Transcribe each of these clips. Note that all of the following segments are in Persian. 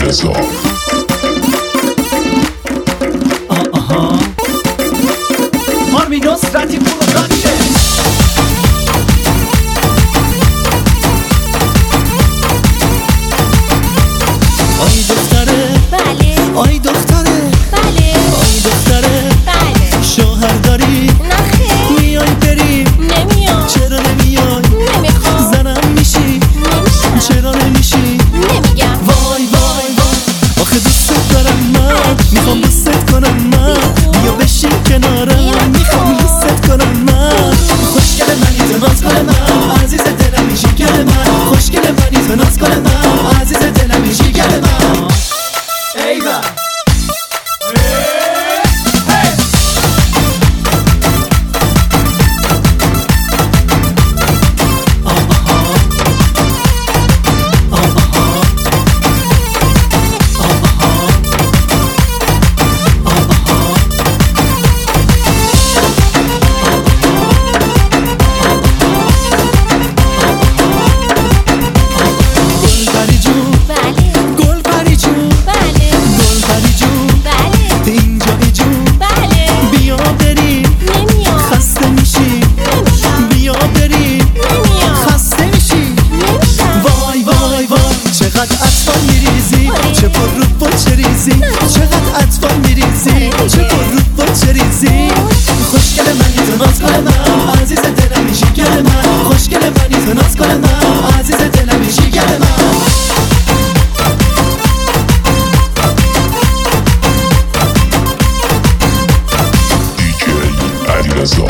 علیرضا. آرمین نصرتی پروداکشن. آی دختره بله آی دختره بله آی دختره بله شوهر داری نخیر میای بری نمیام چرا نمیای نمیخوام زنم میشی نمیشم چرا نمیشی نمیگم وای وای وای آخه دوست دارم من میخوام دوست کنم من بیا بشین کنارم میخوام دوست کنم من خوشگل منی تو ناز کن من عزیز دلم میشی گل من خوشگل منی تو ناز کن من عزیز دلم میشی گل من ایوان گلپری جون بله گلپری جون بله گلپری جون بله اینجایی جون بله بیا بریم نمیام خسته میشی نمیشم بیا بریم نمیام خسته میشی نمیشم وای وای وای چقدر اطفال میریزی چه پر رو با چه ریزی چقدر اطفال میریزی چه پر رو با چه ریزی خوشگل منی تو ناز کن من عزیز دلم میشی گل من خوشگل منی تو ناز کن من عزیز دلم میشی گل من دیجی علیرضا.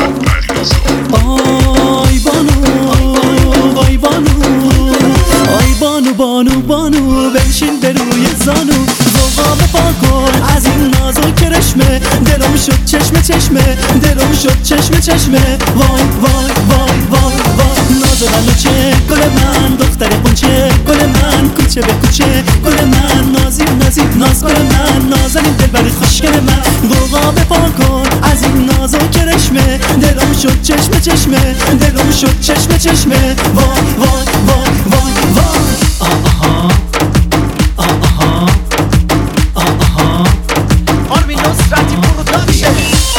آی بانو وای بانو آی بانو بانو بانو بنشین به روی زانو ذوقا پا کن از این ناز و کرشمه دلم شد چشمه چشمه دلم شد چشمه چشمه وای وای وای وای وای ناز و چه گل من دختر قنچه گل من کوچه به کوچه گل من نازی نازی ناز گل من نازنین دلبر خوشگل من ذوقا پا کن از این ناز و کرشمه دلم شد چشمه چشمه دلم شد چشمه چشمه وای وای وای وای وای آرمین نصرتی پروداکشن.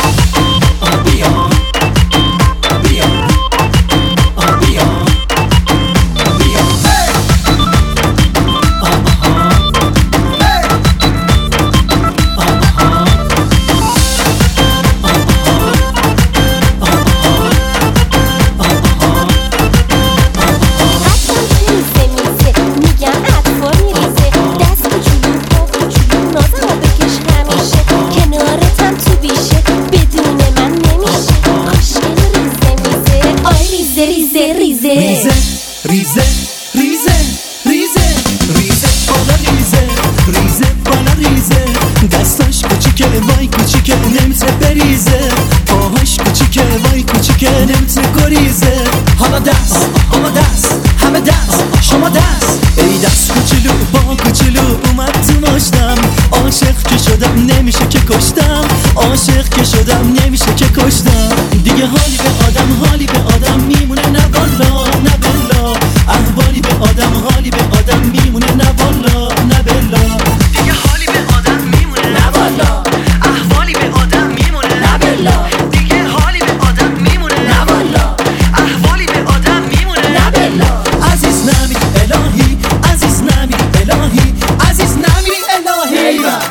میزه میزه میگن اطفال میریزه دست کوچولو پا کوچولو نازمو بکش همیشه کنارتم تو بیشه بدون من نمیشه خوشگل ریزه میزه آی ریزه ریزه ریزه ریزه ریزه ریزه ریزه ریزه بالا ریزه ریزه بالا ریزه دستاش کوچیکه وای کوچیکه نمیشه بریزه پاهاش کوچیکه وای کوچیکه نمیشه گریزه حالا دست همه دست شما دست ای دست کوچولو پا کوچولو اومد تو ماشتم عاشق که شدم نمیشه که کشتم عاشق که شدم نمیشه که کشتم دیگه حالی به آدم میمونه نه والا نه بلا احوالی به آدم حالی به آدم میمونه نه والا نه بلا دیگه حالی به آدم میمونه نه والا احوالی به آدم میمونه نه بلا دیگه حالی به آدم میمونه نه والا احوالی به آدم میمونه نه بلا عزیز نمیری الهی عزیز نمیری الهی عزیز نمیری الهی ایوان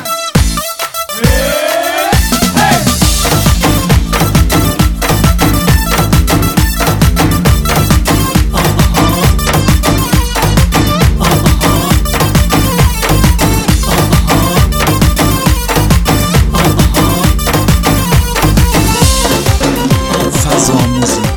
فضا موزیک.